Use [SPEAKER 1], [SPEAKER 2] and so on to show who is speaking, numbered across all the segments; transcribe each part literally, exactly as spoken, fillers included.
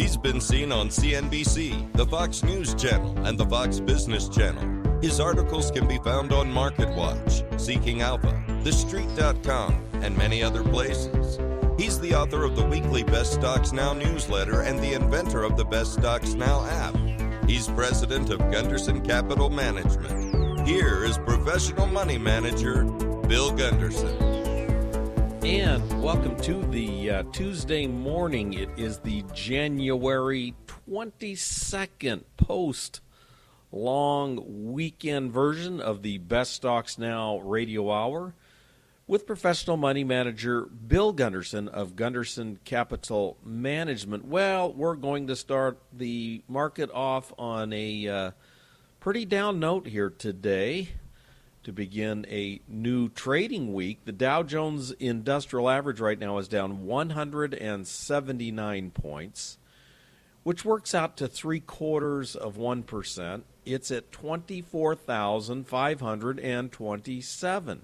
[SPEAKER 1] He's been seen on C N B C, the Fox News Channel, and the Fox Business Channel. His articles can be found on MarketWatch, Seeking Alpha, the street dot com, and many other places. He's the author of the weekly Best Stocks Now newsletter and the inventor of the Best Stocks Now app. He's president of Gunderson Capital Management. Here is professional money manager Bill Gunderson.
[SPEAKER 2] And welcome to the uh, Tuesday morning. It is the January twenty-second post long weekend version of the Best Stocks Now radio hour with professional money manager Bill Gunderson of Gunderson Capital Management. Well, we're going to start the market off on a uh, pretty down note here today to begin a new trading week. The Dow Jones Industrial Average right now is down one hundred seventy-nine points, which works out to three quarters of one percent. It's at twenty-four thousand five hundred twenty-seven.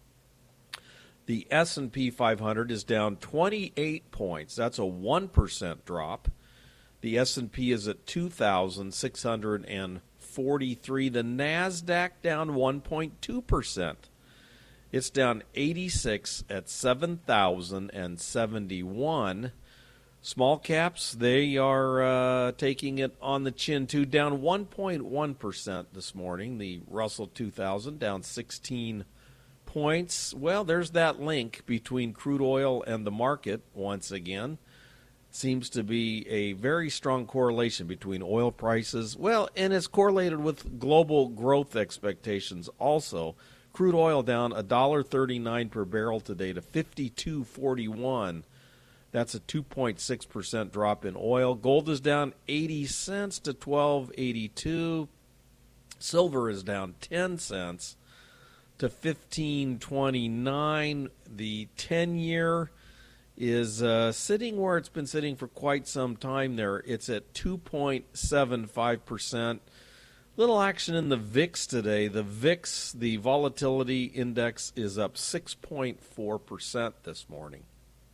[SPEAKER 2] The S and P five hundred is down twenty-eight points. That's a one percent drop. The S and P is at two thousand six hundred forty-three. The NASDAQ down one point two percent. It's down eighty-six at seven thousand seventy-one. Small caps, they are uh, taking it on the chin too, down one point one percent this morning. The Russell two thousand down sixteen points. Well, there's that link between crude oil and the market once again. Seems to be a very strong correlation between oil prices. Well, and it's correlated with global growth expectations also. Crude oil down one dollar thirty-nine per barrel today to fifty-two forty-one. That's a two point six percent drop in oil. Gold is down eighty cents to twelve eighty-two. Silver is down ten cents to fifteen twenty-nine. The ten-year is uh, sitting where it's been sitting for quite some time there. It's at two point seven five percent. Little action in the V I X today. The V I X, the volatility index, is up six point four percent this morning.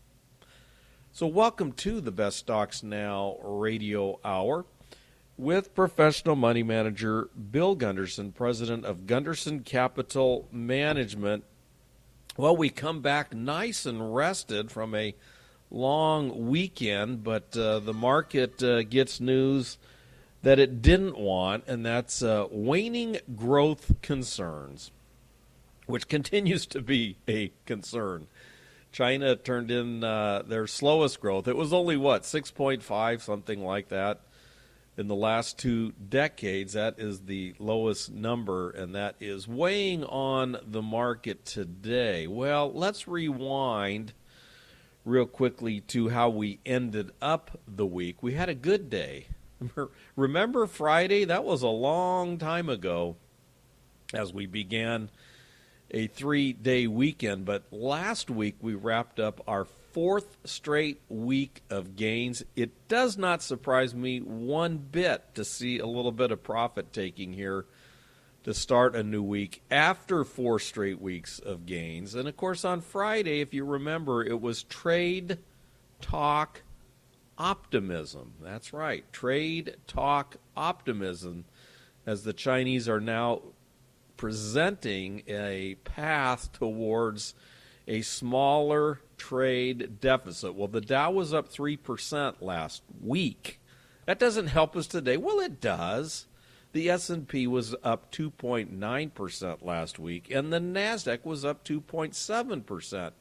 [SPEAKER 2] So welcome to the Best Stocks Now radio hour with professional money manager Bill Gunderson, president of Gunderson Capital Management. Well, we come back nice and rested from a long weekend, but uh, the market uh, gets news that it didn't want, and that's uh, waning growth concerns, which continues to be a concern. China turned in uh, their slowest growth. It was only, what, six point five, something like that, in the last two decades. That is the lowest number, and that is weighing on the market today. Well, let's rewind real quickly to how we ended up the week. We had a good day. Remember Friday? That was a long time ago as we began a three-day weekend. But last week we wrapped up our fourth straight week of gains. It does not surprise me one bit to see a little bit of profit taking here to start a new week after four straight weeks of gains. And, of course, on Friday, if you remember, it was Trade Talk Optimism. That's right, Trade Talk Optimism, as the Chinese are now presenting a path towards a smaller trade deficit. Well, the Dow was up three percent last week. That doesn't help us today. Well, it does. The S and P was up two point nine percent last week, and the NASDAQ was up two point seven percent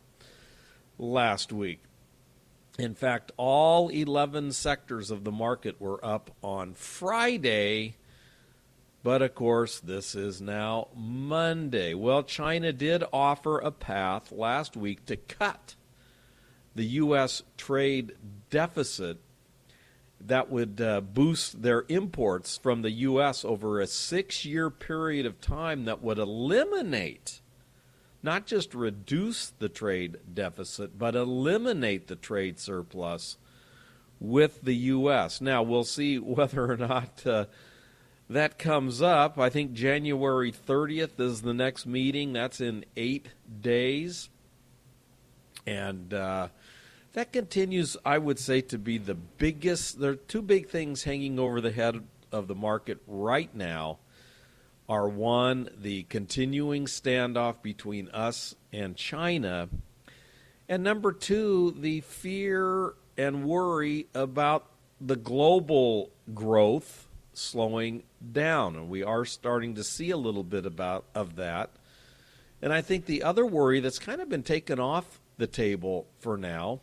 [SPEAKER 2] last week. In fact, all eleven sectors of the market were up on Friday. But, of course, this is now Monday. Well, China did offer a path last week to cut the U S trade deficit that would uh, boost their imports from the U S over a six-year period of time that would eliminate, not just reduce the trade deficit, but eliminate the trade surplus with the U S. Now, we'll see whether or not uh, that comes up. I think January thirtieth is the next meeting. That's in eight days. And uh, That continues, I would say, to be the biggest. There are two big things hanging over the head of the market right now. Are one, the continuing standoff between us and China, and number two, the fear and worry about the global growth slowing down, and we are starting to see a little bit about of that. And I think the other worry that's kind of been taken off the table for now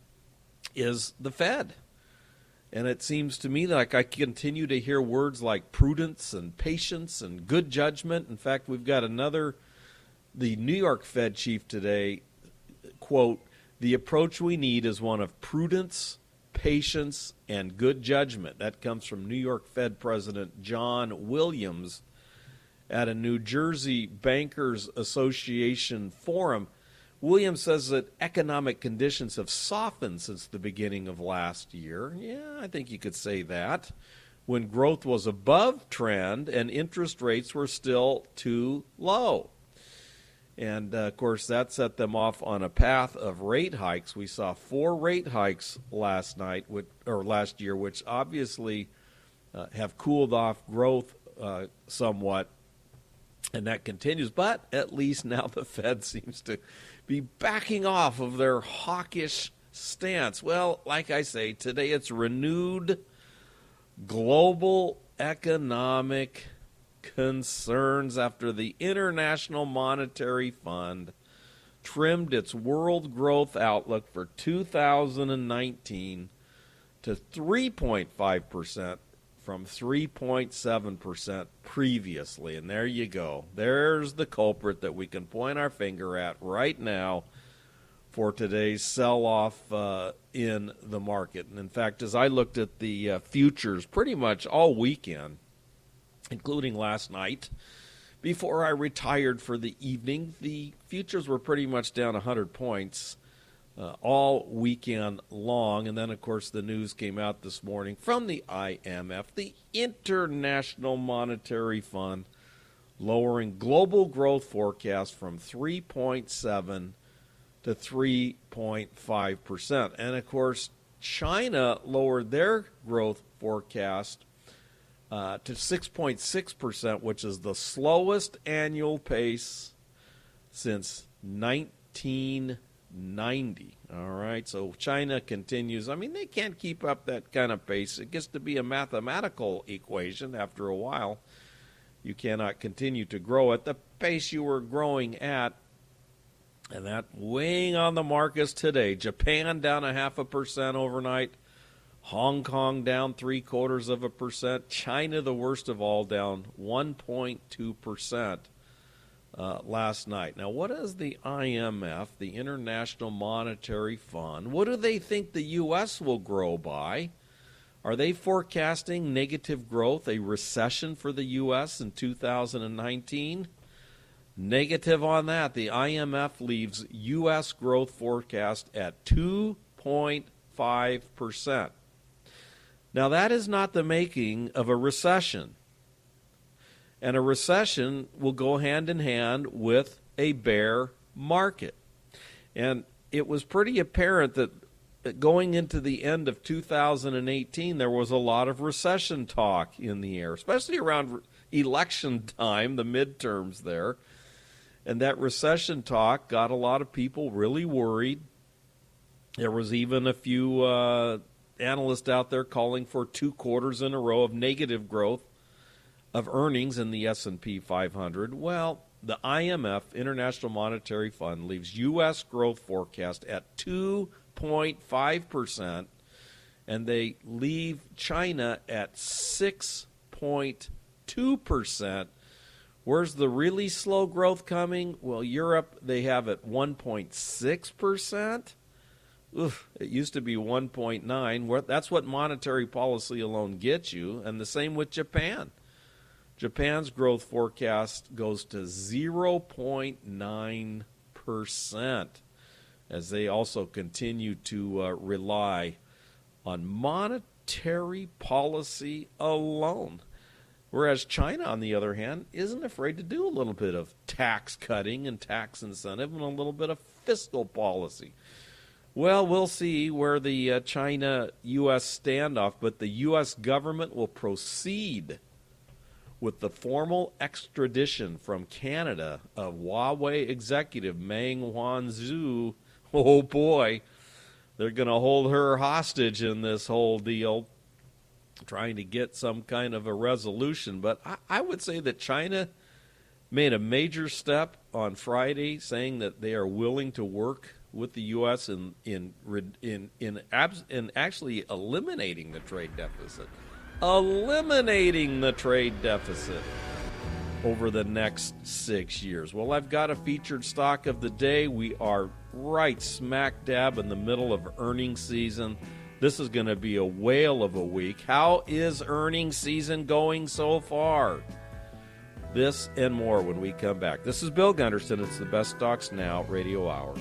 [SPEAKER 2] is the Fed. And it seems to me like I continue to hear words like prudence and patience and good judgment. In fact, we've got another, the New York Fed chief today, quote, "The approach we need is one of prudence, patience, and good judgment." That comes from New York Fed President John Williams at a New Jersey Bankers Association forum. Williams says that economic conditions have softened since the beginning of last year. Yeah, I think you could say that. When growth was above trend and interest rates were still too low. And, uh, of course, that set them off on a path of rate hikes. We saw four rate hikes last night, which, or last year, which obviously uh, have cooled off growth uh, somewhat. And that continues. But at least now the Fed seems to be backing off of their hawkish stance. Well, like I say, today it's renewed global economic concerns after the International Monetary Fund trimmed its world growth outlook for two thousand nineteen to three point five percent from three point seven percent previously. And there you go. There's the culprit that we can point our finger at right now for today's sell-off uh, in the market. And in fact, as I looked at the uh, futures pretty much all weekend, including last night, before I retired for the evening, the futures were pretty much down one hundred points uh, all weekend long. And then, of course, the news came out this morning from the I M F, the International Monetary Fund, lowering global growth forecast from three point seven to three point five percent. And, of course, China lowered their growth forecast Uh, to six point six percent, which is the slowest annual pace since nineteen ninety. All right, so China continues. I mean, they can't keep up that kind of pace. It gets to be a mathematical equation after a while. You cannot continue to grow at the pace you were growing at, and that weighing on the markets today. Japan down a half a percent overnight. Hong Kong down three quarters of a percent. China, the worst of all, down one point two percent uh, last night. Now, what is the I M F, the International Monetary Fund? What do they think the U S will grow by? Are they forecasting negative growth, a recession for the U S in two thousand nineteen? Negative on that. The I M F leaves U S growth forecast at two point five percent. Now, that is not the making of a recession. And a recession will go hand in hand with a bear market. And it was pretty apparent that going into the end of two thousand eighteen, there was a lot of recession talk in the air, especially around election time, the midterms there. And that recession talk got a lot of people really worried. There was even a few uh, analysts out there calling for two quarters in a row of negative growth of earnings in the S and P five hundred. Well, the I M F, International Monetary Fund, leaves U S growth forecast at two point five percent, and they leave China at six point two percent. Where's the really slow growth coming? Well, Europe, they have it one point six percent. Oof, it used to be one point nine. That's what monetary policy alone gets you, and the same with Japan. Japan's growth forecast goes to zero point nine percent as they also continue to uh, rely on monetary policy alone. Whereas China, on the other hand, isn't afraid to do a little bit of tax cutting and tax incentive and a little bit of fiscal policy. Well, we'll see where the uh, China-U S standoff, but the U S government will proceed with the formal extradition from Canada of Huawei executive Meng Wanzhou. Oh, boy. They're going to hold her hostage in this whole deal, trying to get some kind of a resolution. But I, I would say that China made a major step on Friday, saying that they are willing to work with the U S in in in in, abs- in actually eliminating the trade deficit. Eliminating the trade deficit over the next six years. Well, I've got a featured stock of the day. We are right smack dab in the middle of earnings season. This is going to be a whale of a week. How is earnings season going so far? This and more when we come back. This is Bill Gunderson. It's the Best Stocks Now Radio Hour.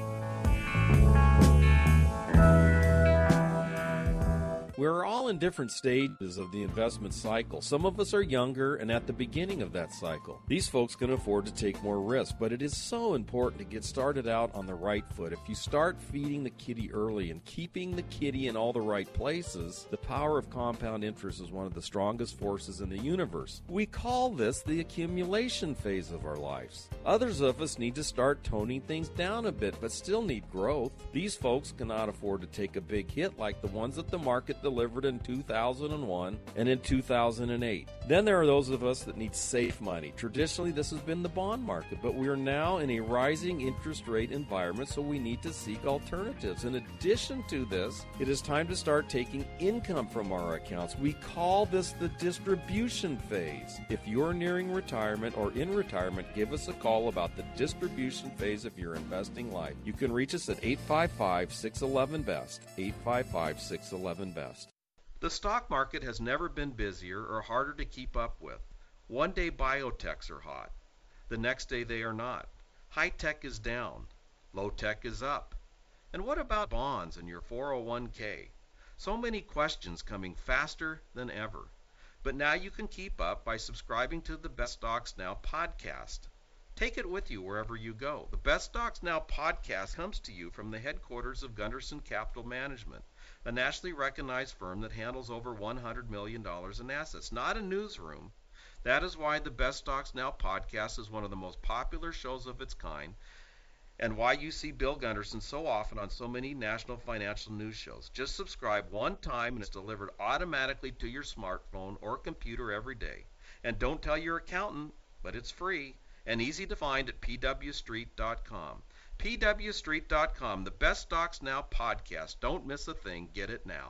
[SPEAKER 2] We're all in different stages of the investment cycle. Some of us are younger and at the beginning of that cycle. These folks can afford to take more risk, but it is so important to get started out on the right foot. If you start feeding the kitty early and keeping the kitty in all the right places, the power of compound interest is one of the strongest forces in the universe. We call this the accumulation phase of our lives. Others of us need to start toning things down a bit, but still need growth. These folks cannot afford to take a big hit like the ones that the market delivered in two thousand one and in two thousand eight. Then there are those of us that need safe money. Traditionally, this has been the bond market, but we are now in a rising interest rate environment, so we need to seek alternatives. In addition to this, it is time to start taking income from our accounts. We call this the distribution phase. If you're nearing retirement or in retirement, give us a call about the distribution phase of your investing life. You can reach us at eight five five, six one one, B E S T, eight five five, six one one, B E S T.
[SPEAKER 3] The stock market has never been busier or harder to keep up with. One day biotechs are hot. The next day they are not. High tech is down. Low tech is up. And what about bonds and your four oh one k? So many questions coming faster than ever. But now you can keep up by subscribing to the Best Stocks Now podcast. Take it with you wherever you go. The Best Stocks Now podcast comes to you from the headquarters of Gunderson Capital Management, a nationally recognized firm that handles over one hundred million dollars in assets, not a newsroom. That is why the Best Stocks Now podcast is one of the most popular shows of its kind, and why you see Bill Gunderson so often on so many national financial news shows. Just subscribe one time and it's delivered automatically to your smartphone or computer every day. And don't tell your accountant, but it's free and easy to find at p w street dot com. p w street dot com, the Best Stocks Now podcast. Don't miss a thing. Get it now.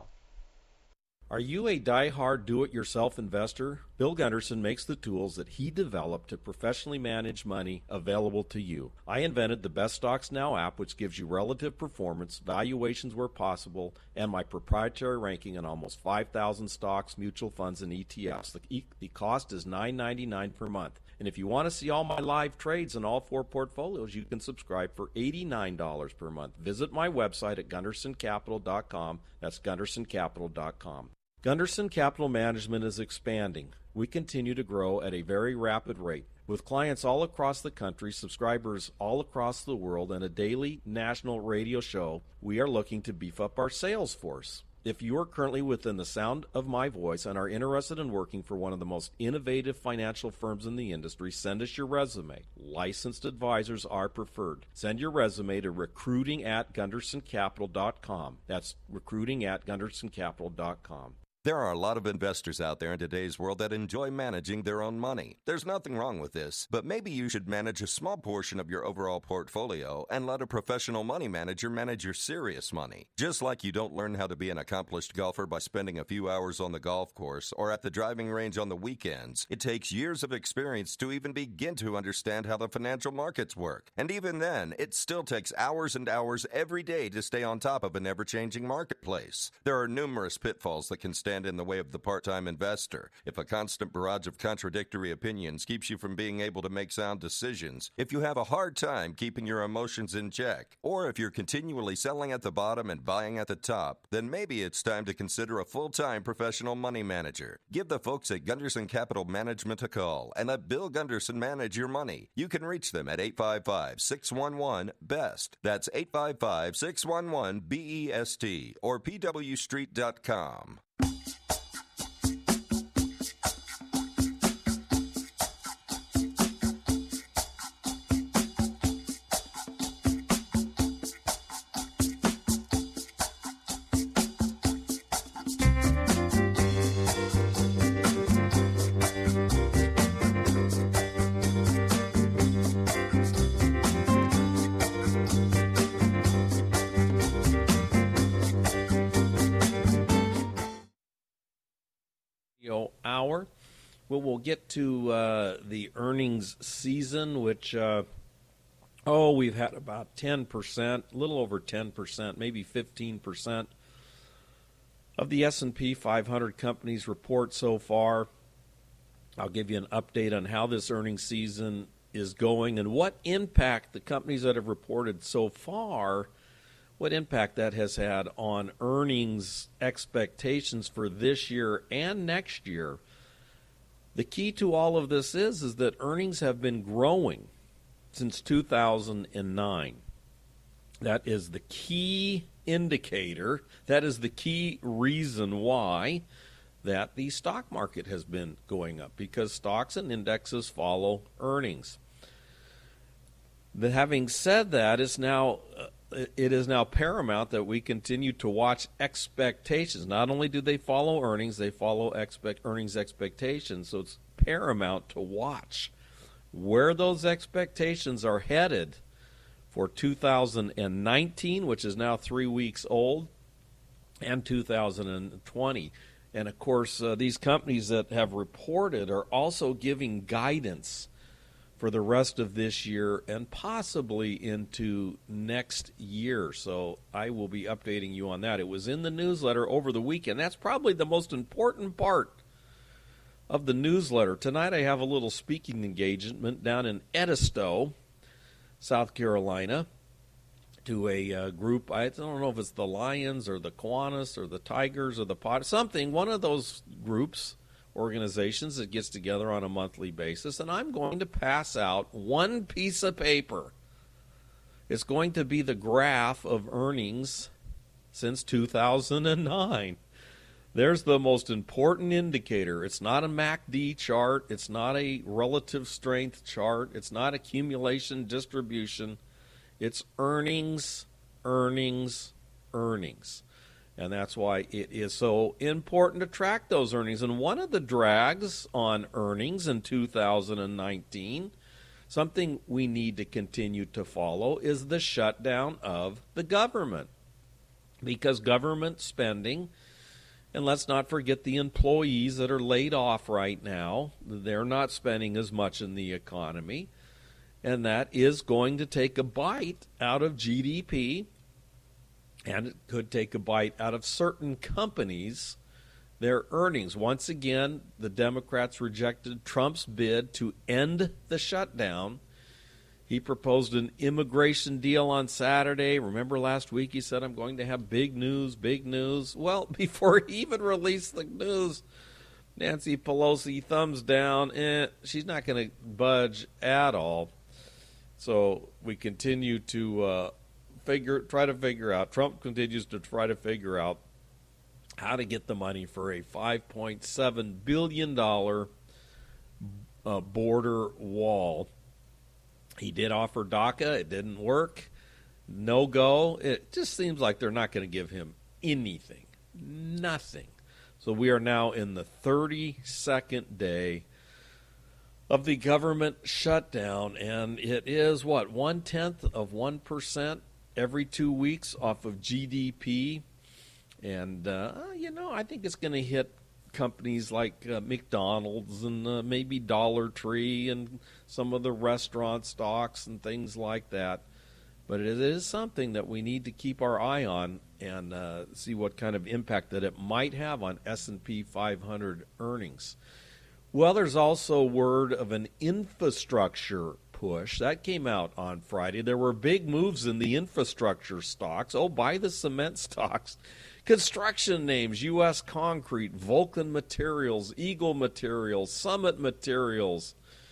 [SPEAKER 2] Are you a die-hard do-it-yourself investor? Bill Gunderson makes the tools that he developed to professionally manage money available to you. I invented the Best Stocks Now app, which gives you relative performance, valuations where possible, and my proprietary ranking on almost five thousand stocks, mutual funds, and E T Fs. The, e- the cost is nine ninety-nine per month. And if you want to see all my live trades in all four portfolios, you can subscribe for eighty-nine dollars per month. Visit my website at gunderson capital dot com. That's gunderson capital dot com. Gunderson Capital Management is expanding. We continue to grow at a very rapid rate. With clients all across the country, subscribers all across the world, and a daily national radio show, we are looking to beef up our sales force. If you are currently within the sound of my voice and are interested in working for one of the most innovative financial firms in the industry, send us your resume. Licensed advisors are preferred. Send your resume to recruiting at gunderson capital dot com. That's recruiting at gunderson capital dot com.
[SPEAKER 1] There are a lot of investors out there in today's world that enjoy managing their own money. There's nothing wrong with this, but maybe you should manage a small portion of your overall portfolio and let a professional money manager manage your serious money. Just like you don't learn how to be an accomplished golfer by spending a few hours on the golf course or at the driving range on the weekends, it takes years of experience to even begin to understand how the financial markets work. And even then, it still takes hours and hours every day to stay on top of an ever-changing marketplace. There are numerous pitfalls that can stand stand in the way of the part-time investor, if a constant barrage of contradictory opinions keeps you from being able to make sound decisions, if you have a hard time keeping your emotions in check, or if you're continually selling at the bottom and buying at the top, then maybe it's time to consider a full-time professional money manager. Give the folks at Gunderson Capital Management a call and let Bill Gunderson manage your money. You can reach them at eight five five, six one one, B E S T. That's eight five five, six one one, B E S T or P W street dot com.
[SPEAKER 2] Hour. Well, we'll get to uh, the earnings season, which, uh, oh, we've had about ten percent, a little over ten percent, maybe fifteen percent of the S and P five hundred companies report so far. I'll give you an update on how this earnings season is going and what impact the companies that have reported so far, what impact that has had on earnings expectations for this year and next year. The key to all of this is, is that earnings have been growing since two thousand nine. That is the key indicator. That is the key reason why that the stock market has been going up, because stocks and indexes follow earnings. But having said that, it's now uh, it is now paramount that we continue to watch expectations. Not only do they follow earnings, they follow expect earnings expectations. So it's paramount to watch where those expectations are headed for two thousand nineteen, which is now three weeks old, and two thousand twenty. And, of course, uh, these companies that have reported are also giving guidance for the rest of this year and possibly into next year. So I will be updating you on that. It was in the newsletter over the weekend. That's probably the most important part of the newsletter. Tonight I have a little speaking engagement down in Edisto, South Carolina, to a uh, group. I don't know if it's the Lions or the Kiwanis or the Tigers or the Pot, something, one of those groups, organizations that gets together on a monthly basis, and I'm going to pass out one piece of paper. It's going to be the graph of earnings since two thousand nine. There's the most important indicator. It's not a M A C D chart. It's not a relative strength chart. It's not accumulation distribution. It's earnings, earnings, earnings. And that's why it is so important to track those earnings. And one of the drags on earnings in two thousand nineteen, something we need to continue to follow, is the shutdown of the government. Because government spending, and let's not forget the employees that are laid off right now, they're not spending as much in the economy. And that is going to take a bite out of G D P. And it could take a bite out of certain companies, their earnings. Once again, the Democrats rejected Trump's bid to end the shutdown. He proposed an immigration deal on Saturday. Remember last week he said, I'm going to have big news, big news. Well, before he even released the news, Nancy Pelosi, thumbs down. Eh, she's not going to budge at all. So we continue to uh, figure, try to figure out, Trump continues to try to figure out how to get the money for a five point seven billion dollars uh, border wall. He did offer DACA. It didn't work. No go. It just seems like they're not going to give him anything. Nothing. So we are now in the thirty-second day of the government shutdown, and it is, what, one-tenth of one percent every two weeks off of G D P. And, uh, you know, I think it's going to hit companies like uh, McDonald's and uh, maybe Dollar Tree and some of the restaurant stocks and things like that. But it is something that we need to keep our eye on and uh, see what kind of impact that it might have on S and P five hundred earnings. Well, there's also word of an infrastructure push. That came out on Friday. There were big moves in the infrastructure stocks. Oh, buy the cement stocks. Construction names, U S Concrete, Vulcan Materials, Eagle Materials, Summit Materials.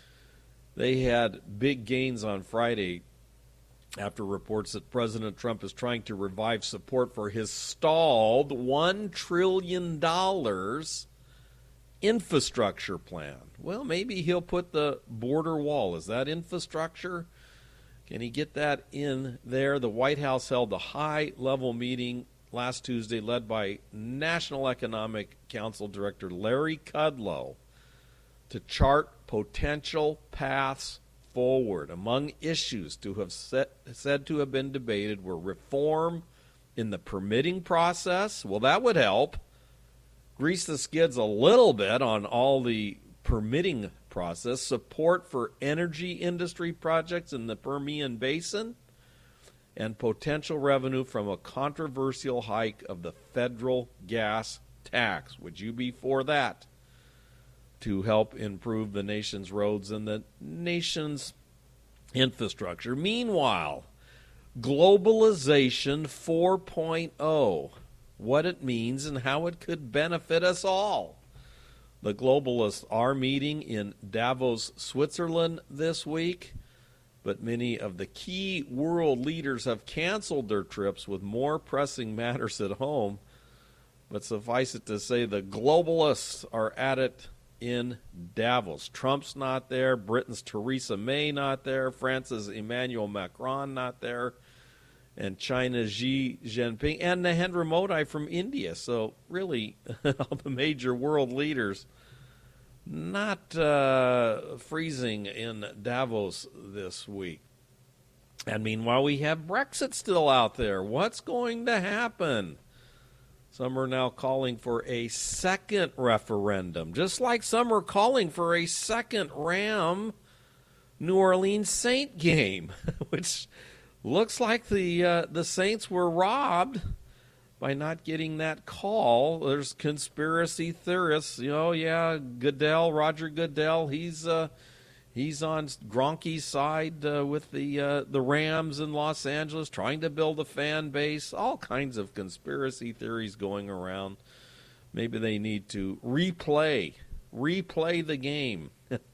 [SPEAKER 2] They had big gains on Friday after reports that President Trump is trying to revive support for his stalled one trillion dollars infrastructure plan. Well, maybe he'll put the border wall. Is that infrastructure? Can he get that in there? The White House held a high-level meeting last Tuesday led by National Economic Council Director Larry Kudlow to chart potential paths forward. Among issues to have set, said to have been debated were reform in the permitting process. Well, that would help grease the skids a little bit on all the permitting process, support for energy industry projects in the Permian Basin, and potential revenue from a controversial hike of the federal gas tax. Would you be for that? To help improve the nation's roads and the nation's infrastructure. Meanwhile, globalization four point oh, what it means and how it could benefit us all. The globalists are meeting in Davos, Switzerland this week, but many of the key world leaders have canceled their trips with more pressing matters at home. But suffice it to say, the globalists are at it in Davos. Trump's not there, Britain's Theresa May not there, France's Emmanuel Macron not there, and China's Xi Jinping, and Narendra Modi from India. So really, all the major world leaders not uh, freezing in Davos this week. And meanwhile, we have Brexit still out there. What's going to happen? Some are now calling for a second referendum, just like some are calling for a second Ram New Orleans Saint game, which looks like the uh, the Saints were robbed by not getting that call. There's conspiracy theorists, you know, yeah, Goodell, Roger Goodell, he's uh, he's on Gronky's side uh, with the uh, the Rams in Los Angeles, trying to build a fan base. All kinds of conspiracy theories going around. Maybe they need to replay, replay the game.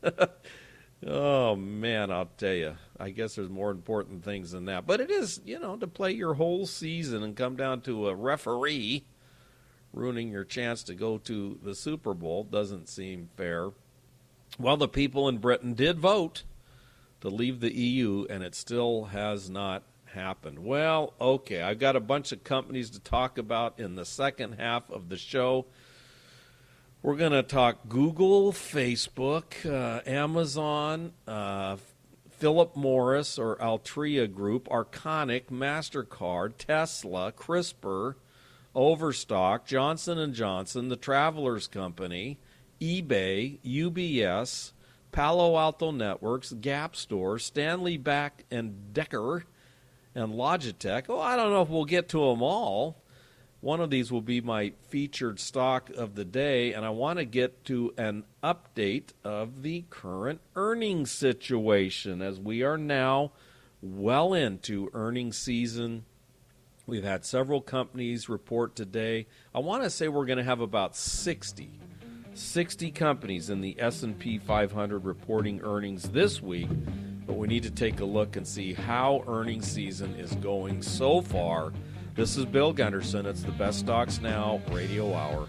[SPEAKER 2] Oh, man, I'll tell you. I guess there's more important things than that. But it is, you know, to play your whole season and come down to a referee ruining your chance to go to the Super Bowl doesn't seem fair. Well, the people in Britain did vote to leave the E U, and it still has not happened. Well, okay, I've got a bunch of companies to talk about in the second half of the show. We're going to talk Google, Facebook, uh, Amazon, uh, Philip Morris or Altria Group, Arconic, MasterCard, Tesla, CRISPR, Overstock, Johnson and Johnson, the Travelers Company, eBay, U B S, Palo Alto Networks, Gap Store, Stanley Black and Decker, and Logitech. Oh, I don't know if we'll get to them all. One of these will be my featured stock of the day, and I want to get to an update of the current earnings situation as we are now well into earnings season. We've had several companies report today. I want to say we're going to have about sixty, sixty companies in the S and P five hundred reporting earnings this week, but we need to take a look and see how earnings season is going so far. This is Bill Gunderson. It's the Best Stocks Now Radio Hour.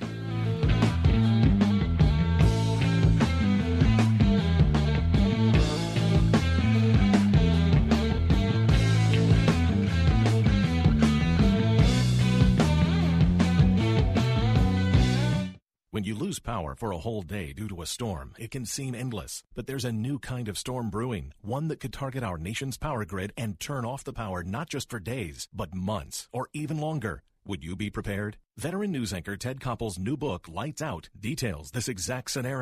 [SPEAKER 4] When you lose power for a whole day due to a storm, it can seem endless. But there's a new kind of storm brewing, one that could target our nation's power grid and turn off the power not just for days, but months or even longer. Would you be prepared? Veteran news anchor Ted Koppel's new book, Lights Out, details this exact scenario.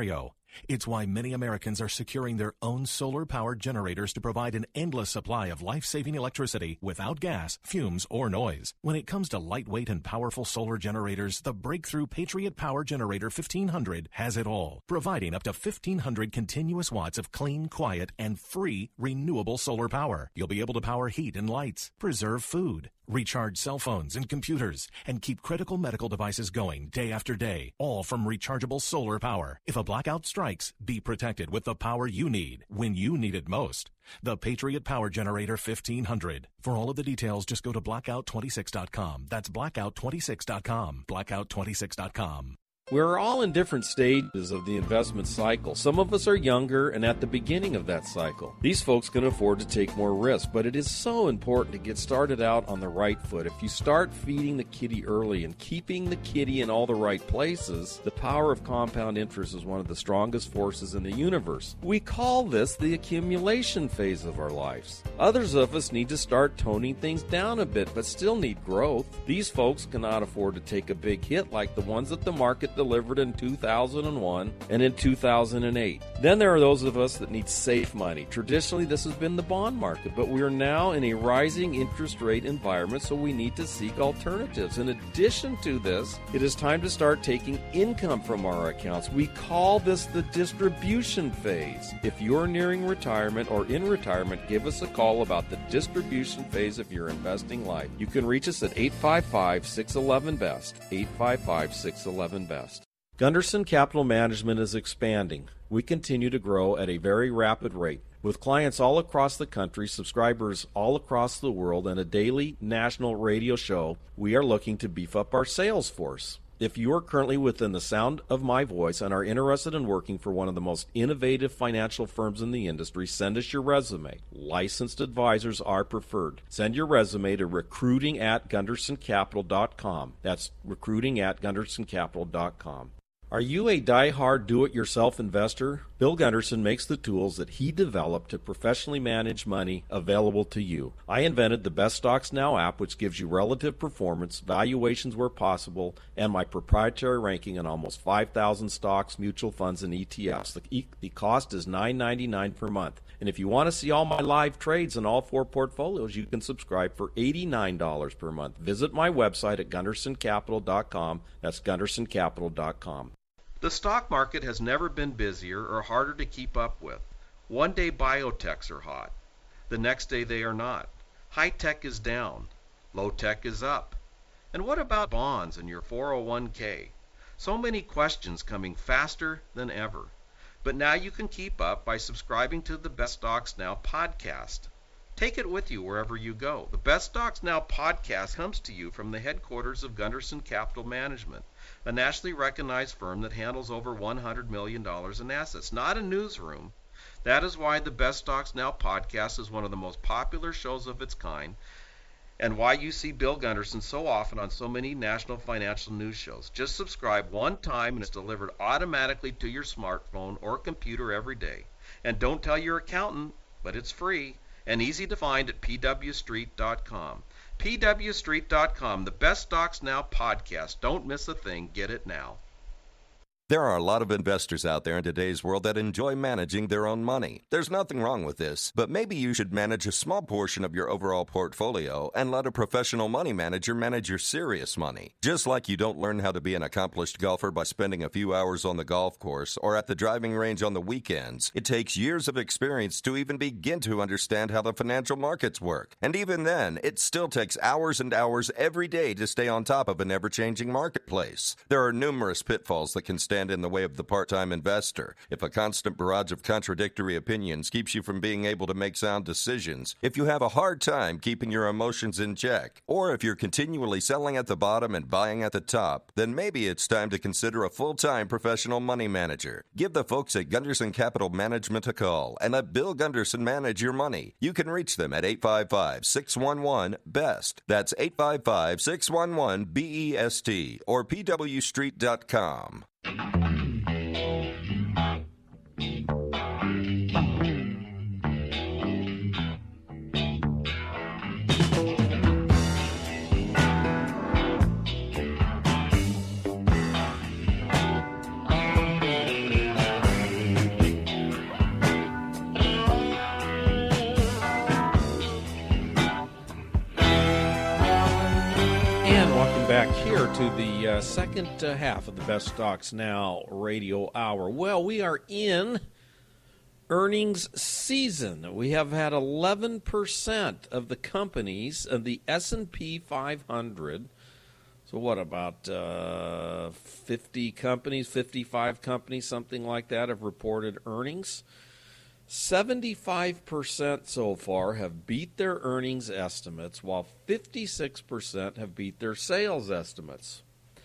[SPEAKER 4] It's why many Americans are securing their own solar-powered generators to provide an endless supply of life-saving electricity without gas, fumes, or noise. When it comes to lightweight and powerful solar generators, the breakthrough Patriot Power Generator fifteen hundred has it all, providing up to fifteen hundred continuous watts of clean, quiet, and free renewable solar power. You'll be able to power heat and lights, preserve food, recharge cell phones and computers, and keep critical medical devices going day after day, all from rechargeable solar power. If a blackout strikes, be protected with the power you need when you need it most. The Patriot Power Generator fifteen hundred. For all of the details, just go to blackout twenty-six dot com. That's blackout twenty-six dot com. blackout twenty-six dot com.
[SPEAKER 2] We're all in different stages of the investment cycle. Some of us are younger and at the beginning of that cycle. These folks can afford to take more risk, but it is so important to get started out on the right foot. If you start feeding the kitty early and keeping the kitty in all the right places, the power of compound interest is one of the strongest forces in the universe. We call this the accumulation phase of our lives. Others of us need to start toning things down a bit, but still need growth. These folks cannot afford to take a big hit like the ones that the market delivered in two thousand one and in two thousand eight. Then there are those of us that need safe money. Traditionally, this has been the bond market, but we are now in a rising interest rate environment, so we need to seek alternatives. In addition to this, it is time to start taking income from our accounts. We call this the distribution phase. If you're nearing retirement or in retirement, give us a call about the distribution phase of your investing life. You can reach us at eight five five, six one one, B E S T, eight five five, six one one, B E S T. Gunderson Capital Management is expanding. We continue to grow at a very rapid rate. With clients all across the country, subscribers all across the world, and a daily national radio show, we are looking to beef up our sales force. If you are currently within the sound of my voice and are interested in working for one of the most innovative financial firms in the industry, send us your resume. Licensed advisors are preferred. Send your resume to recruiting at gunderson capital dot com. That's recruiting at gunderson capital dot com. Are you a die-hard do-it-yourself investor? Bill Gunderson makes the tools that he developed to professionally manage money available to you. I invented the Best Stocks Now app, which gives you relative performance, valuations where possible, and my proprietary ranking on almost five thousand stocks, mutual funds, and E T Fs. The, e- the cost is nine ninety-nine per month. And if you want to see all my live trades in all four portfolios, you can subscribe for eighty-nine dollars per month. Visit my website at gunderson capital dot com. That's gunderson capital dot com.
[SPEAKER 3] The stock market has never been busier or harder to keep up with. One day biotechs are hot. The next day they are not. High tech is down. Low tech is up. And what about bonds and your four oh one k? So many questions coming faster than ever. But now you can keep up by subscribing to the Best Stocks Now podcast. Take it with you wherever you go. The Best Stocks Now podcast comes to you from the headquarters of Gunderson Capital Management, a nationally recognized firm that handles over one hundred million dollars in assets, not a newsroom. That is why the Best Stocks Now podcast is one of the most popular shows of its kind, and why you see Bill Gunderson so often on so many national financial news shows. Just subscribe one time and it's delivered automatically to your smartphone or computer every day. And don't tell your accountant, but it's free and easy to find at p w street dot com. p w street dot com, the Best Stocks Now podcast. Don't miss a thing. Get it now.
[SPEAKER 1] There are a lot of investors out there in today's world that enjoy managing their own money. There's nothing wrong with this, but maybe you should manage a small portion of your overall portfolio and let a professional money manager manage your serious money. Just like you don't learn how to be an accomplished golfer by spending a few hours on the golf course or at the driving range on the weekends, it takes years of experience to even begin to understand how the financial markets work. And even then, it still takes hours and hours every day to stay on top of an ever-changing marketplace. There are numerous pitfalls that can stand in the way of the part-time investor. If a constant barrage of contradictory opinions keeps you from being able to make sound decisions, if you have a hard time keeping your emotions in check, or if you're continually selling at the bottom and buying at the top, then maybe it's time to consider a full-time professional money manager. Give the folks at Gunderson Capital Management a call and let Bill Gunderson manage your money. You can reach them at eight five five, six one one, B E S T. That's eight five five, six one one, B E S T or p w street dot com.
[SPEAKER 2] to the uh, second uh, half of the Best Stocks Now radio hour. Well, we are in earnings season. We have had eleven percent of the companies of the S and P five hundred. So what, about uh, fifty companies, fifty-five companies, something like that, have reported earnings. seventy-five percent so far have beat their earnings estimates, while fifty-six percent have beat their sales estimates.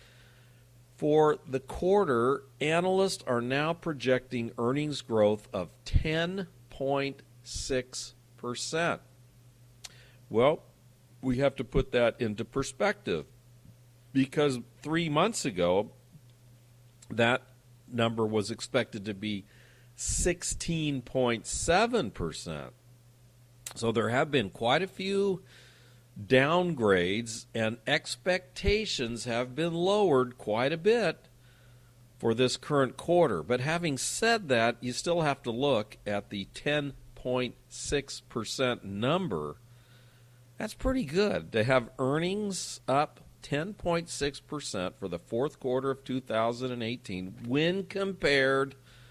[SPEAKER 2] For the quarter, analysts are now projecting earnings growth of ten point six percent. Well, we have to put that into perspective, because three months ago, that number was expected to be sixteen point seven percent. So there have been quite a few downgrades, and expectations have been lowered quite a bit for this current quarter. But having said that, you still have to look at the ten point six percent number. That's pretty good to have earnings up ten point six percent for the fourth quarter of two thousand eighteen when compared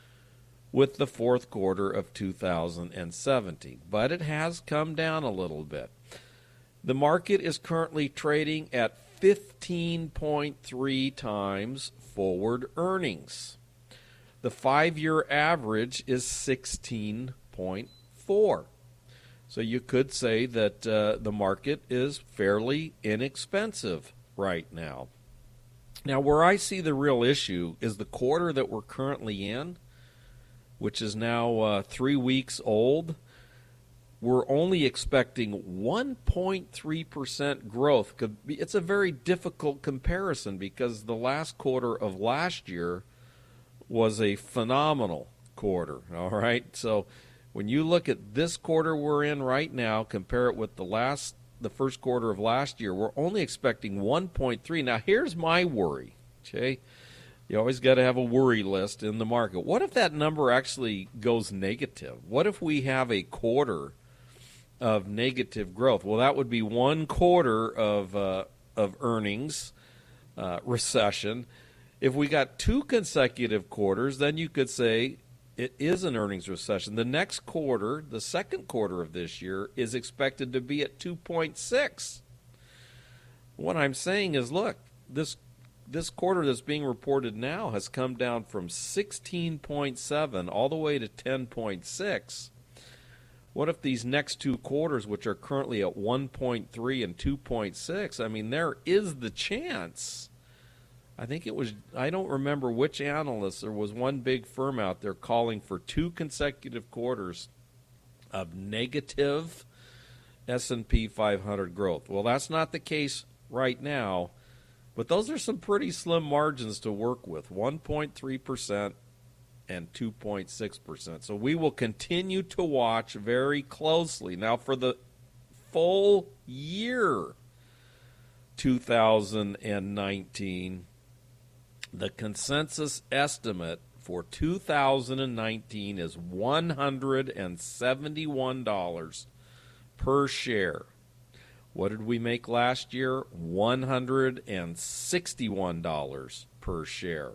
[SPEAKER 2] with the fourth quarter of two thousand seventeen. But it has come down a little bit. The market is currently trading at fifteen point three times forward earnings. The five-year average is sixteen point four. So you could say that uh, the market is fairly inexpensive right now. Now, where I see the real issue is the quarter that we're currently in, which is now uh, three weeks old. We're only expecting one point three percent growth. It's a very difficult comparison because the last quarter of last year was a phenomenal quarter, all right? So when you look at this quarter we're in right now, compare it with the last, the first quarter of last year, we're only expecting one point three. Now, here's my worry, okay? You always got to have a worry list in the market. What if that number actually goes negative? What if we have a quarter of negative growth? Well, that would be one quarter of uh, of earnings uh, recession. If we got two consecutive quarters, then you could say it is an earnings recession. The next quarter, the second quarter of this year, is expected to be at two point six. What I'm saying is, look, this this quarter that's being reported now has come down from sixteen point seven all the way to ten point six. What if these next two quarters, which are currently at one point three and two point six, I mean, there is the chance. I think it was, I don't remember which analyst, there was one big firm out there calling for two consecutive quarters of negative S and P five hundred growth. Well, that's not the case right now, but those are some pretty slim margins to work with, one point three percent and two point six percent. So we will continue to watch very closely. Now, for the full year two thousand nineteen, the consensus estimate for two thousand nineteen is one hundred seventy-one dollars per share. What did we make last year? one hundred sixty-one dollars per share.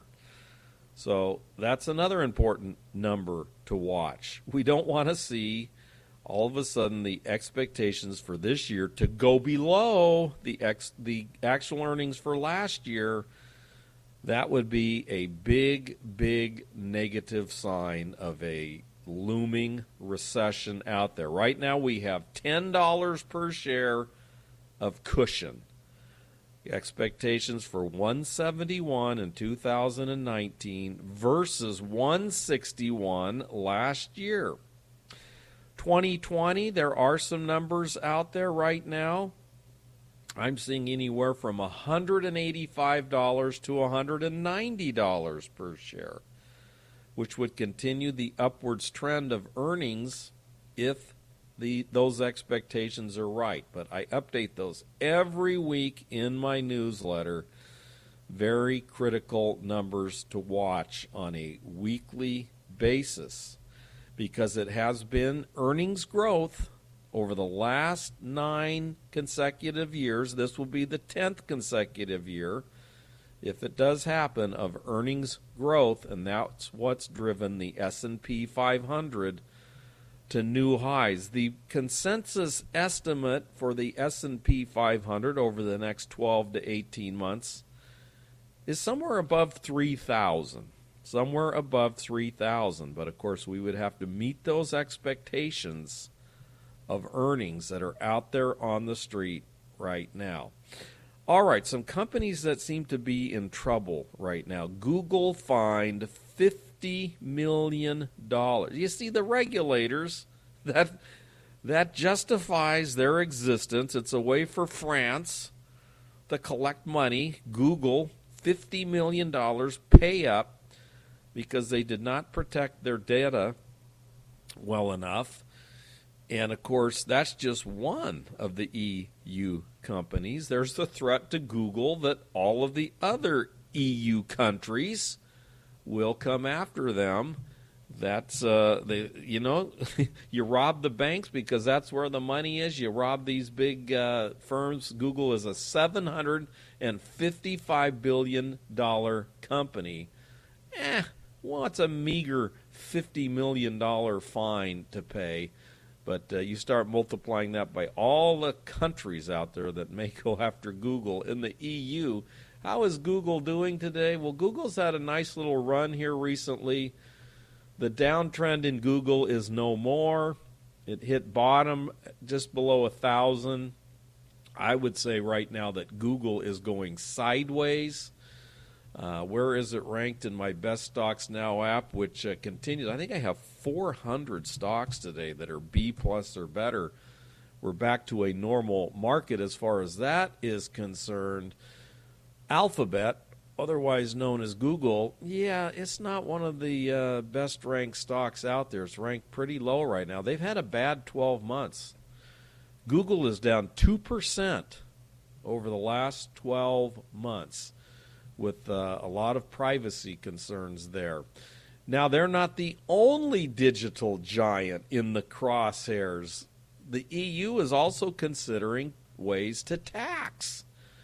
[SPEAKER 2] So that's another important number to watch. We don't want to see all of a sudden the expectations for this year to go below the ex, the actual earnings for last year. That would be a big, big negative sign of a looming recession out there. Right now we have ten dollars per share of cushion. Expectations for one hundred seventy-one in two thousand nineteen versus one hundred sixty-one last year. twenty twenty, there are some numbers out there right now. I'm seeing anywhere from one hundred eighty-five dollars to one hundred ninety dollars per share, which would continue the upwards trend of earnings if The, those expectations are right, but I update those every week in my newsletter. Very critical numbers to watch on a weekly basis because it has been earnings growth over the last nine consecutive years. This will be the tenth consecutive year if it does happen, of earnings growth, and that's what's driven the S and P five hundred to new highs. The consensus estimate for the S and P five hundred over the next twelve to eighteen months is somewhere above three thousand. Somewhere above three thousand. But, of course, we would have to meet those expectations of earnings that are out there on the street right now. All right, some companies that seem to be in trouble right now. Google fined fifty million dollars. You see, the regulators, that that justifies their existence. It's a way for France to collect money. Google, fifty million dollars, pay up because they did not protect their data well enough. And, of course, that's just one of the E U companies. There's the threat to Google that all of the other E U countries will come after them. That's, uh, they, you know, you rob the banks because that's where the money is. You rob these big uh, firms. Google is a seven hundred fifty-five billion dollars company. Eh, well, it's a meager fifty million dollars fine to pay. But uh, you start multiplying that by all the countries out there that may go after Google in the E U. How is Google doing today? Well, Google's had a nice little run here recently. The downtrend in Google is no more. It hit bottom just below one thousand. I would say right now that Google is going sideways. Uh, where is it ranked in my Best Stocks Now app, which uh, continues? I think I have four hundred stocks today that are B plus or better. We're back to a normal market as far as that is concerned. Alphabet, otherwise known as Google, yeah, it's not one of the uh, best ranked stocks out there. It's ranked pretty low right now. They've had a bad twelve months. Google is down two percent over the last twelve months. With uh, a lot of privacy concerns there. Now, they're not the only digital giant in the crosshairs. The E U is also considering ways to tax.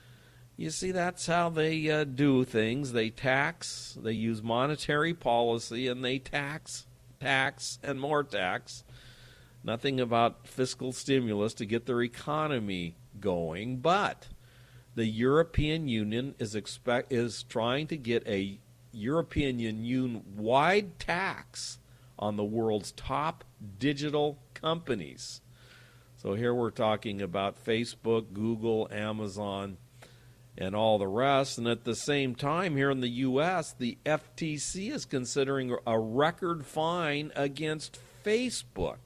[SPEAKER 2] You see, that's how they uh, do things. They tax, they use monetary policy, and they tax, tax, and more tax. Nothing about fiscal stimulus to get their economy going, but the European Union is expect is trying to get a European Union-wide tax on the world's top digital companies. So here we're talking about Facebook, Google, Amazon, and all the rest. And at the same time, here in the U S, the F T C is considering a record fine against Facebook.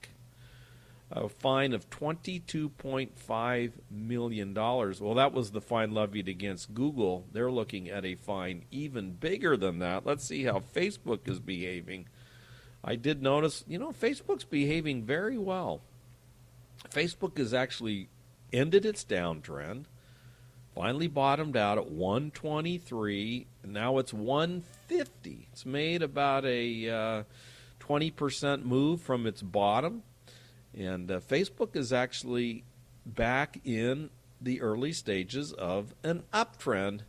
[SPEAKER 2] A fine of twenty-two point five million dollars. Well, that was the fine levied against Google. They're looking at a fine even bigger than that. Let's see how Facebook is behaving. I did notice, you know, Facebook's behaving very well. Facebook has actually ended its downtrend, finally bottomed out at one twenty-three, and now it's one fifty. It's made about a uh, twenty percent move from its bottom. And uh, Facebook is actually back in the early stages of an uptrend,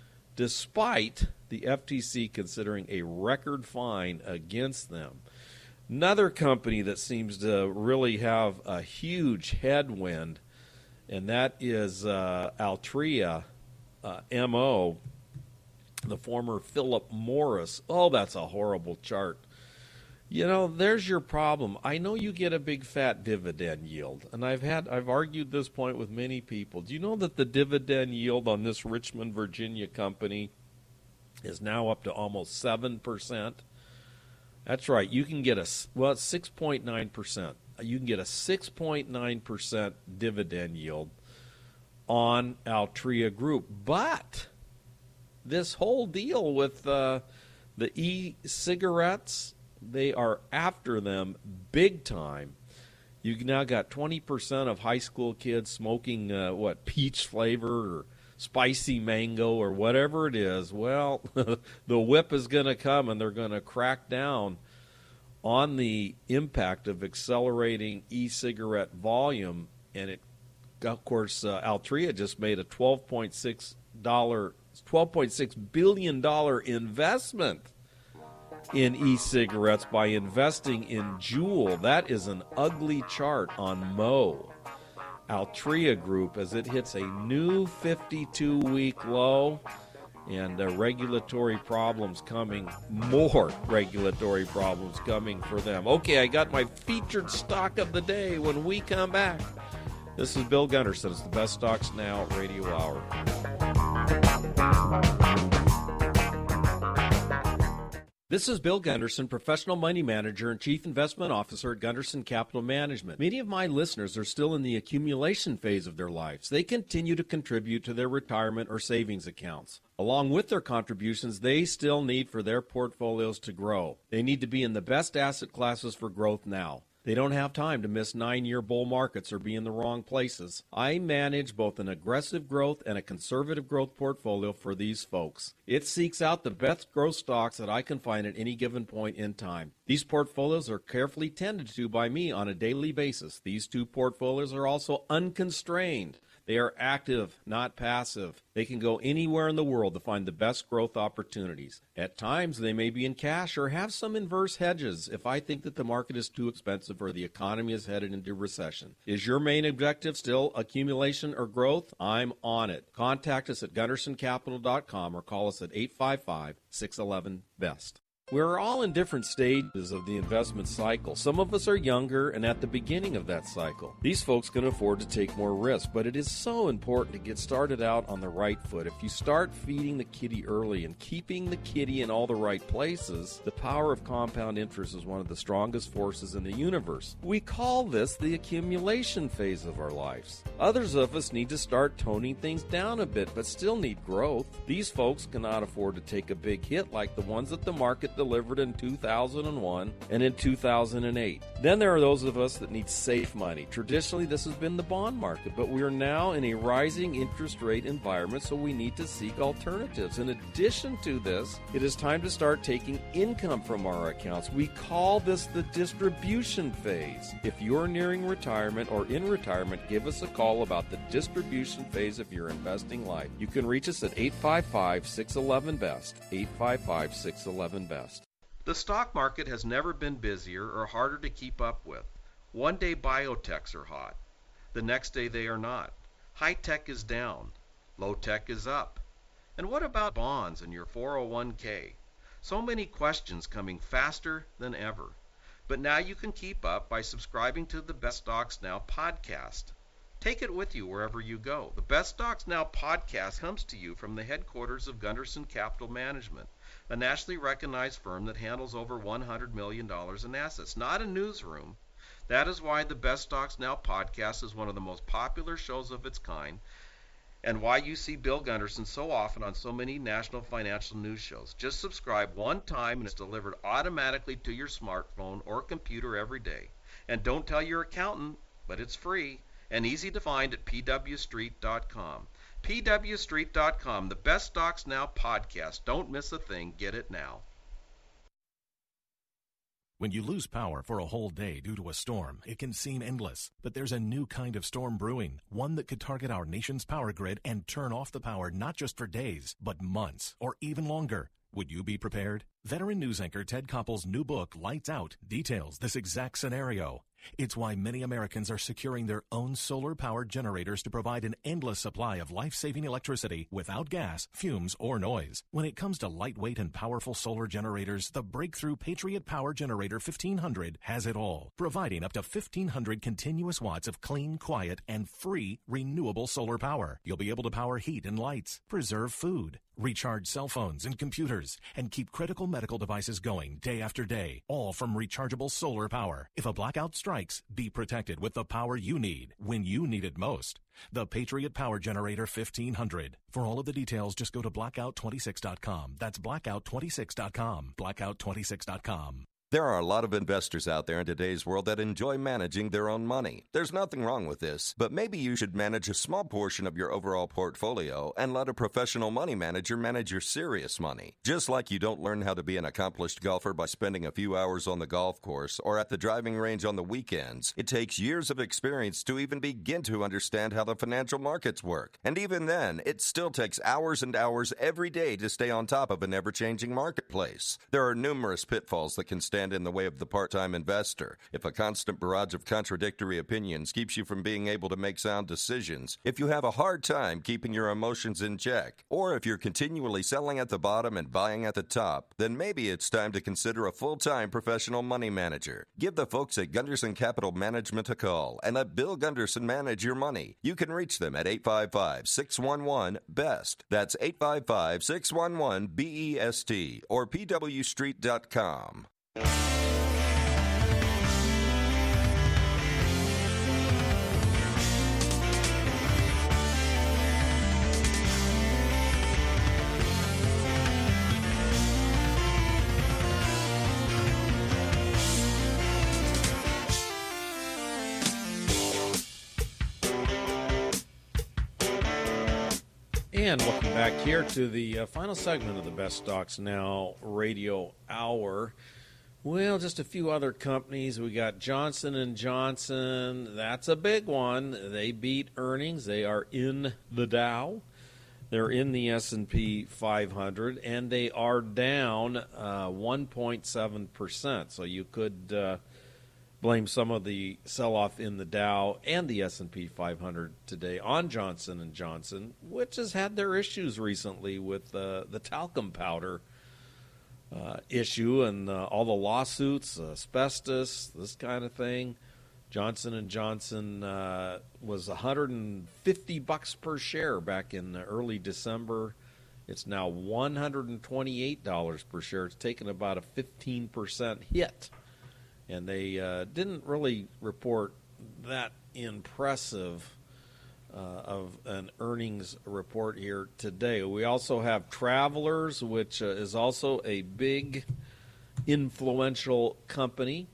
[SPEAKER 2] despite the F T C considering a record fine against them. Another company that seems to really have a huge headwind, and that is uh, Altria, uh, M O, the former Philip Morris. Oh, that's a horrible chart. You know, there's your problem. I know you get a big fat dividend yield, and I've had I've argued this point with many people. Do you know that the dividend yield on this Richmond, Virginia company is now up to almost seven percent? That's right. You can get a well, it's six point nine percent. You can get a six point nine percent dividend yield on Altria Group. But this whole deal with uh, the e-cigarettes, they are after them big time. You've now got twenty percent of high school kids smoking, uh, what, peach flavor or spicy mango or whatever it is. Well, the whip is going to come, and they're going to crack down on the impact of accelerating e-cigarette volume. And, it, of course, uh, Altria just made a twelve point six dollars It's a twelve point six billion dollars investment in e-cigarettes by investing in Juul. That is an ugly chart on Mo. Altria Group, as it hits a new fifty-two week low, and uh, regulatory problems coming, more regulatory problems coming for them. Okay, I got my featured stock of the day when we come back. This is Bill Gunderson. It's the Best Stocks Now Radio Hour. This is Bill Gunderson, professional money manager and chief investment officer at Gunderson Capital Management. Many of my listeners are still in the accumulation phase of their lives. They continue to contribute to their retirement or savings accounts. Along with their contributions, they still need for their portfolios to grow. They need to be in the best asset classes for growth now. They don't have time to miss nine-year bull markets or be in the wrong places. I manage both an aggressive growth and a conservative growth portfolio for these folks. It seeks out the best growth stocks that I can find at any given point in time. These portfolios are carefully tended to by me on a daily basis. These two portfolios are also unconstrained. They are active, not passive. They can go anywhere in the world to find the best growth opportunities. At times, they may be in cash or have some inverse hedges if I think that the market is too expensive or the economy is headed into recession. Is your main objective still accumulation or growth? I'm on it. Contact us at gunderson capital dot com or call us at eight five five, six one one, B E S T. We're all in different stages of the investment cycle. Some of us are younger and at the beginning of that cycle. These folks can afford to take more risk, but it is so important to get started out on the right foot. If you start feeding the kitty early and keeping the kitty in all the right places, the power of compound interest is one of the strongest forces in the universe. We call this the accumulation phase of our lives. Others of us need to start toning things down a bit, but still need growth. These folks cannot afford to take a big hit like the ones that the market delivered in two thousand one and in two thousand eight. Then there are those of us that need safe money. Traditionally, this has been the bond market, but we are now in a rising interest rate environment, so we need to seek alternatives. In addition to this, it is time to start taking income from our accounts. We call this the distribution phase. If you're nearing retirement or in retirement, give us a call about the distribution phase of your investing life. You can reach us at eight five five, six one one, B E S T, eight five five, six one one, B E S T.
[SPEAKER 3] The stock market has never been busier or harder to keep up with. One day biotechs are hot. The next day they are not. High tech is down. Low tech is up. And what about bonds and your four oh one k? So many questions coming faster than ever. But now you can keep up by subscribing to the Best Stocks Now podcast. Take it with you wherever you go. The Best Stocks Now podcast comes to you from the headquarters of Gunderson Capital Management, a nationally recognized firm that handles over one hundred million dollars in assets, not a newsroom. That is why the Best Stocks Now podcast is one of the most popular shows of its kind, and why you see Bill Gunderson so often on so many national financial news shows. Just subscribe one time and it's delivered automatically to your smartphone or computer every day. And don't tell your accountant, but it's free and easy to find at p w street dot com. p w street dot com, the Best Stocks Now podcast. Don't miss a thing. Get it now.
[SPEAKER 4] When you lose power for a whole day due to a storm, it can seem endless. But there's a new kind of storm brewing, one that could target our nation's power grid and turn off the power not just for days, but months or even longer. Would you be prepared? Veteran news anchor Ted Koppel's new book, Lights Out, details this exact scenario. It's why many Americans are securing their own solar-powered generators to provide an endless supply of life-saving electricity without gas, fumes, or noise. When it comes to lightweight and powerful solar generators, the breakthrough Patriot Power Generator fifteen hundred has it all, providing up to fifteen hundred continuous watts of clean, quiet, and free renewable solar power. You'll be able to power heat and lights, preserve food, recharge cell phones and computers, and keep critical medical devices going day after day, all from rechargeable solar power. If a blackout strikes, be protected with the power you need when you need it most. The Patriot Power Generator fifteen hundred. For all of the details, just go to blackout twenty-six dot com. That's blackout twenty-six dot com. blackout twenty-six dot com.
[SPEAKER 1] There are a lot of investors out there in today's world that enjoy managing their own money. There's nothing wrong with this, but maybe you should manage a small portion of your overall portfolio and let a professional money manager manage your serious money. Just like you don't learn how to be an accomplished golfer by spending a few hours on the golf course or at the driving range on the weekends, it takes years of experience to even begin to understand how the financial markets work. And even then, it still takes hours and hours every day to stay on top of an ever-changing marketplace. There are numerous pitfalls that can stand in the way of the part-time investor. If a constant barrage of contradictory opinions keeps you from being able to make sound decisions, if you have a hard time keeping your emotions in check, or if you're continually selling at the bottom and buying at the top, then maybe it's time to consider a full-time professional money manager. Give the folks at Gunderson Capital Management a call and let Bill Gunderson manage your money. You can reach them at eight five five, six one one, B E S T. That's eight five five, six one one, B E S T or P W street dot com.
[SPEAKER 2] And welcome back here to the uh, final segment of the Best Stocks Now radio hour. Well, just a few other companies. We got Johnson and Johnson. That's a big one. They beat earnings. They are in the Dow. They're in the S and P five hundred, and they are down uh, one point seven percent. So you could uh, blame some of the sell-off in the Dow and the S and P five hundred today on Johnson and Johnson, which has had their issues recently with uh, the talcum powder uh, issue and uh, all the lawsuits, asbestos, this kind of thing. Johnson and Johnson uh, was one hundred fifty bucks per share back in early December. It's now one hundred twenty-eight dollars per share. It's taken about a fifteen percent hit. And they uh, didn't really report that impressive uh, of an earnings report here today. We also have Travelers, which uh, is also a big, influential company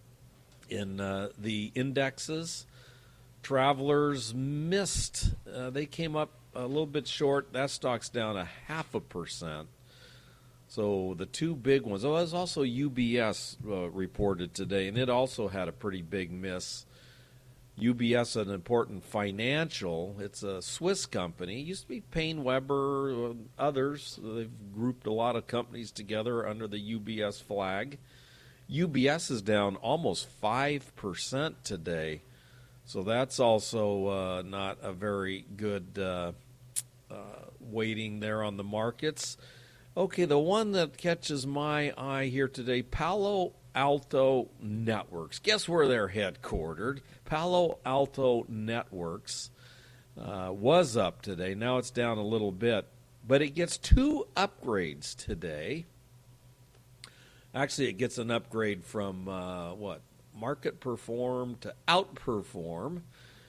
[SPEAKER 2] in uh, the indexes. Travelers missed. Uh, they came up a little bit short. That stock's down a half a percent. So the two big ones. Oh, there's also U B S uh, reported today, and it also had a pretty big miss. U B S, an important financial. It's a Swiss company. It used to be Payne Weber, uh, others. They've grouped a lot of companies together under the U B S flag. U B S is down almost five percent today. So that's also uh, not a very good uh, uh, weighting there on the markets. Okay, the one that catches my eye here today, Palo Alto Networks. Guess where they're headquartered? Palo Alto Networks uh, was up today. Now it's down a little bit. But it gets two upgrades today. Actually, it gets an upgrade from, uh, what, market perform to outperform.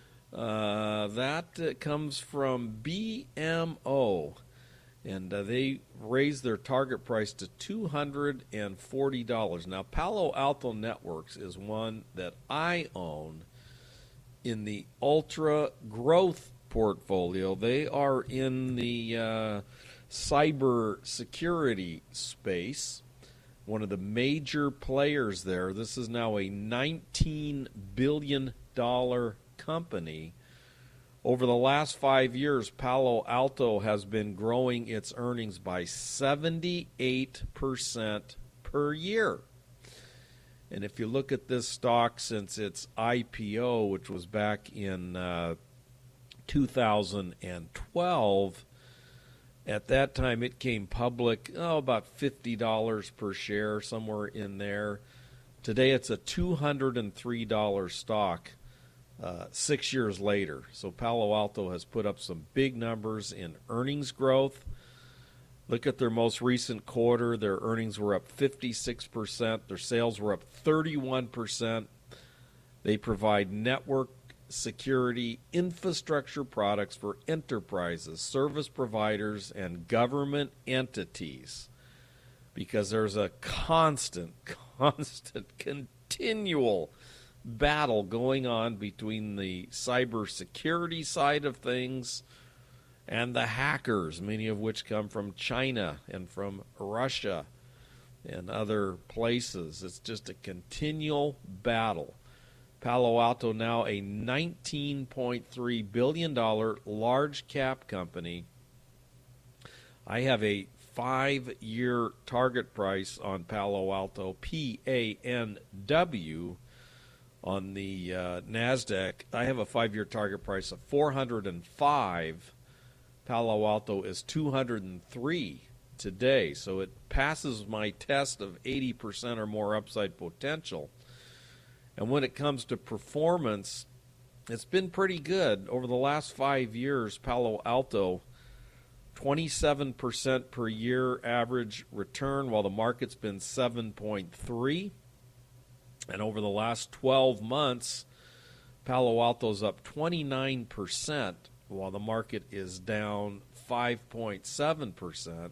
[SPEAKER 2] Uh, that uh, comes from B M O. And uh, they raised their target price to two hundred forty dollars. Now, Palo Alto Networks is one that I own in the ultra growth portfolio. They are in the uh, cyber security space, one of the major players there. This is now a nineteen billion dollars company. Over the last five years, Palo Alto has been growing its earnings by seventy-eight percent per year. And if you look at this stock since its I P O, which was back in uh, two thousand twelve, at that time it came public, oh, about fifty dollars per share, somewhere in there. Today it's a two hundred three dollars stock. Uh, six years later. So Palo Alto has put up some big numbers in earnings growth. Look at their most recent quarter. Their earnings were up fifty-six percent. Their sales were up thirty-one percent. They provide network security infrastructure products for enterprises, service providers, and government entities, because there's a constant, constant, continual battle going on between the cybersecurity side of things and the hackers, many of which come from China and from Russia and other places. It's just a continual battle. Palo Alto now a nineteen point three billion dollars large cap company. I have a five-year target price on Palo Alto, P A N W, on the uh, NASDAQ. I have a five-year target price of four hundred five. Palo Alto is two hundred three today, so it passes my test of eighty percent or more upside potential. And when it comes to performance, it's been pretty good. Over the last five years, Palo Alto, twenty-seven percent per year average return, while the market's been seven point three. And over the last twelve months, Palo Alto's up twenty-nine percent, while the market is down five point seven percent.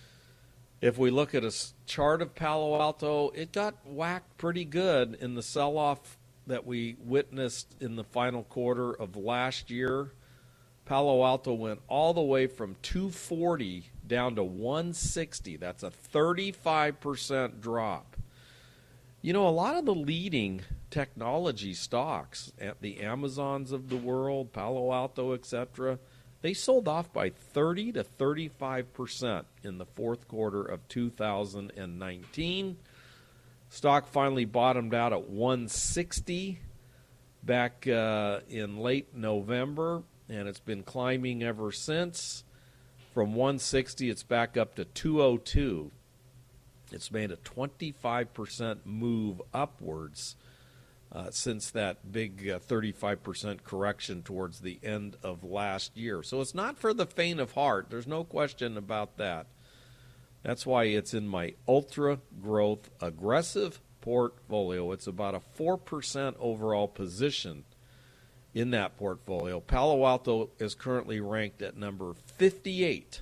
[SPEAKER 2] If we look at a chart of Palo Alto, it got whacked pretty good in the sell-off that we witnessed in the final quarter of last year. Palo Alto went all the way from two forty down to one sixty. That's a thirty-five percent drop. You know, a lot of the leading technology stocks, the Amazons of the world, Palo Alto, et cetera, they sold off by thirty to thirty-five percent in the fourth quarter of two thousand nineteen. Stock finally bottomed out at one sixty back uh, in late November, and it's been climbing ever since. From one sixty, it's back up to two oh two. It's made a twenty-five percent move upwards uh, since that big uh, thirty-five percent correction towards the end of last year. So it's not for the faint of heart. There's no question about that. That's why it's in my ultra growth aggressive portfolio. It's about a four percent overall position in that portfolio. Palo Alto is currently ranked at number fifty-eight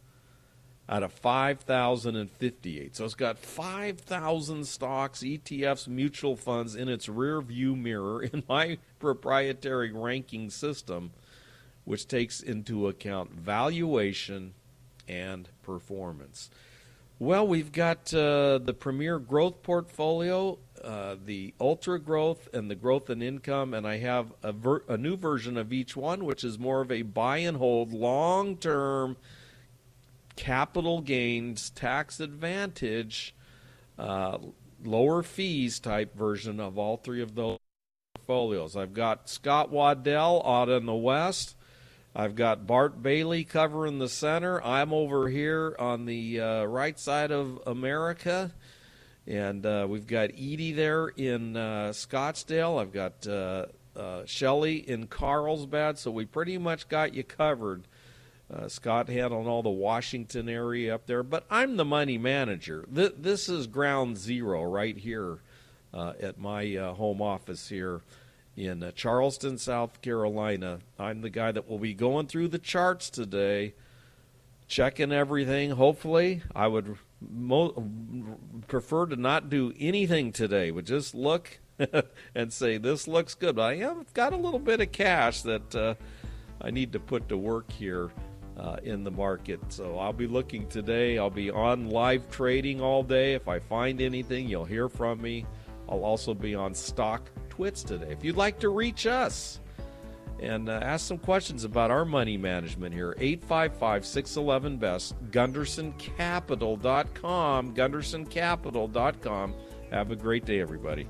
[SPEAKER 2] out of five thousand fifty-eight. So it's got five thousand stocks, E T Fs, mutual funds in its rear view mirror in my proprietary ranking system, which takes into account valuation and performance. Well, we've got uh, the Premier Growth portfolio, uh, the Ultra Growth, and the Growth and Income, and I have a, ver- a new version of each one, which is more of a buy and hold, long-term capital gains, tax advantage, uh, lower fees type version of all three of those portfolios. I've got Scott Waddell out in the west. I've got Bart Bailey covering the center. I'm over here on the uh, right side of America. And uh, we've got Edie there in uh, Scottsdale. I've got uh, uh, Shelley in Carlsbad. So we pretty much got you covered. Uh, Scott handling all the Washington area up there. But I'm the money manager. Th- this is ground zero right here uh, at my uh, home office here in uh, Charleston, South Carolina. I'm the guy that will be going through the charts today, checking everything. Hopefully, I would mo- prefer to not do anything today, but just look and say, this looks good. But I have got a little bit of cash that uh, I need to put to work here uh, in the market. So I'll be looking today. I'll be on live trading all day. If I find anything, you'll hear from me. I'll also be on Stock Twits today. If you'd like to reach us and uh, ask some questions about our money management here, eight five five, six one one, B E S T, Gunderson Capital dot com, Gunderson Capital dot com. Have a great day, everybody.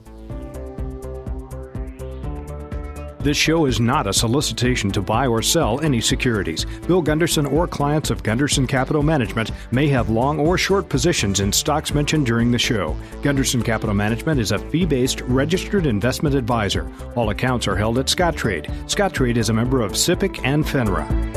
[SPEAKER 5] This show is not a solicitation to buy or sell any securities. Bill Gunderson or clients of Gunderson Capital Management may have long or short positions in stocks mentioned during the show. Gunderson Capital Management is a fee-based registered investment advisor. All accounts are held at Scottrade. Scottrade is a member of SIPC and FINRA.